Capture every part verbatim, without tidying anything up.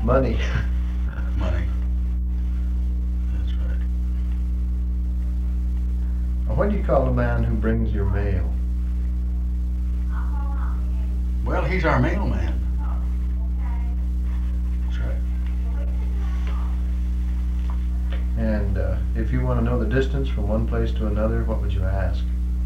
Money. Money. That's right. What do you call the man who brings your mail? Well, he's our mailman. That's right. And uh, if you want to know the distance from one place to another, what would you ask?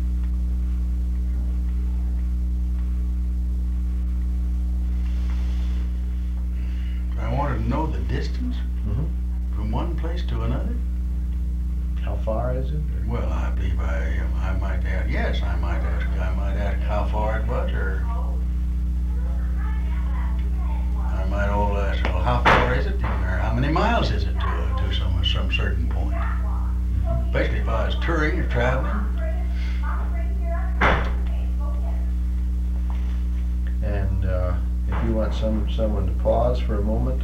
I wanted to know the distance Mm-hmm. from one place to another. How far is it? Well, I believe I, um, I might ask, yes, I might ask, I might ask how far it was, or I might all ask, well, how far is it, or how many miles is it to, uh, to some, some certain point? Basically, if I was touring or traveling. And uh, if you want some someone to pause for a moment,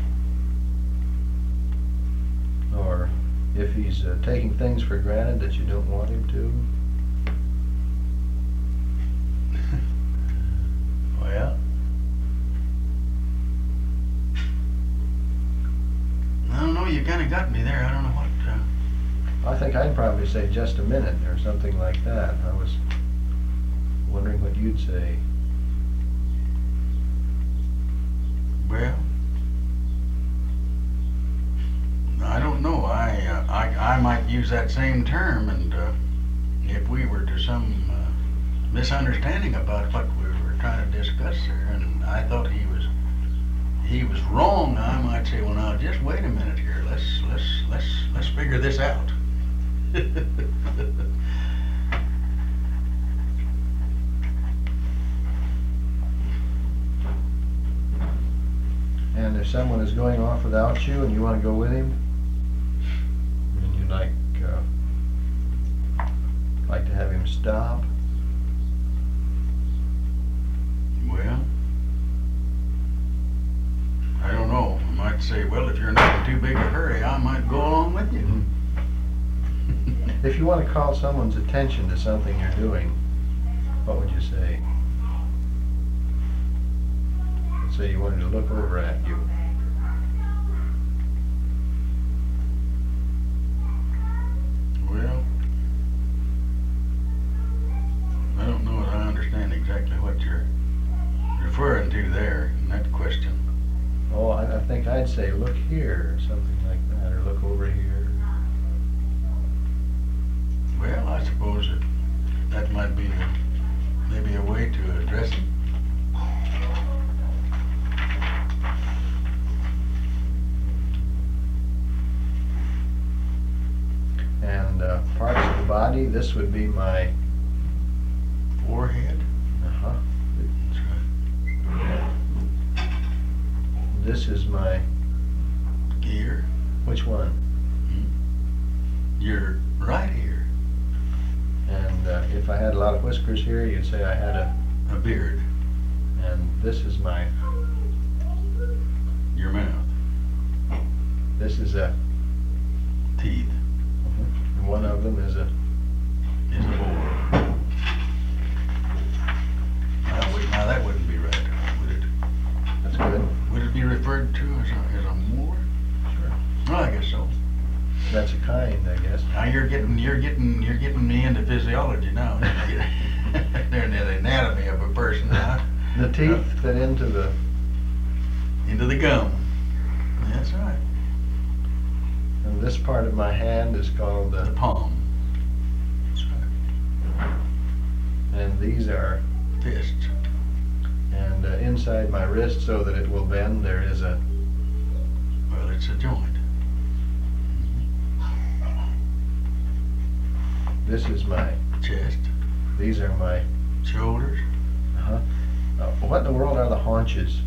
or if he's uh, taking things for granted that you don't want him to. Well, I don't know, you kinda got me there, I don't know what, uh, I think I'd probably say just a minute or something like that. I was wondering what you'd say. well, I don't know, I, uh, I, I might use that same term, and, uh, if we were to some, uh, misunderstanding about what we were trying to discuss there, and I thought he was, he was wrong, I might say, well, now, just wait a minute here, let's, let's, let's, let's figure this out. And if someone is going off without you and you want to go with him, and you like uh, like to have him stop, Well, I don't know. I might say, well, if you're not in too big a hurry, I might go along with you. if you want to call someone's attention to something you're doing, what would you say? Let's say you wanted to look over at you. Well, I don't know if I understand exactly what you're referring to there in that question. Oh, I, I think I'd say look here or something like that, or look over here. Well, I suppose that that might be a, maybe a way to address it. And uh, parts of the body, this would be my Forehead. uh-huh. That's right. This is my, Ear. which one? Your right ear. And uh, if I had a lot of whiskers here, you'd say I had a, A beard. and this is my, Your mouth. this is a, Teeth. and one of them is a, Is a molar. Now, wait, now that wouldn't be right, would it? that's good. Would it be referred to as a, as a molar? Sure. Well, I guess so. That's a kind, I guess. Now you're getting, you're getting, you're getting me into physiology now. They're in the anatomy of a person now. The teeth fit into the, Into the gum. That's right. and this part of my hand is called The the, palm. That's right. and these are, Fist. and uh, inside my wrist so that it will bend, there is a, Well, it's a joint. this is my, Chest. these are my, Shoulders. uh-huh. Uh, what in the world are the haunches?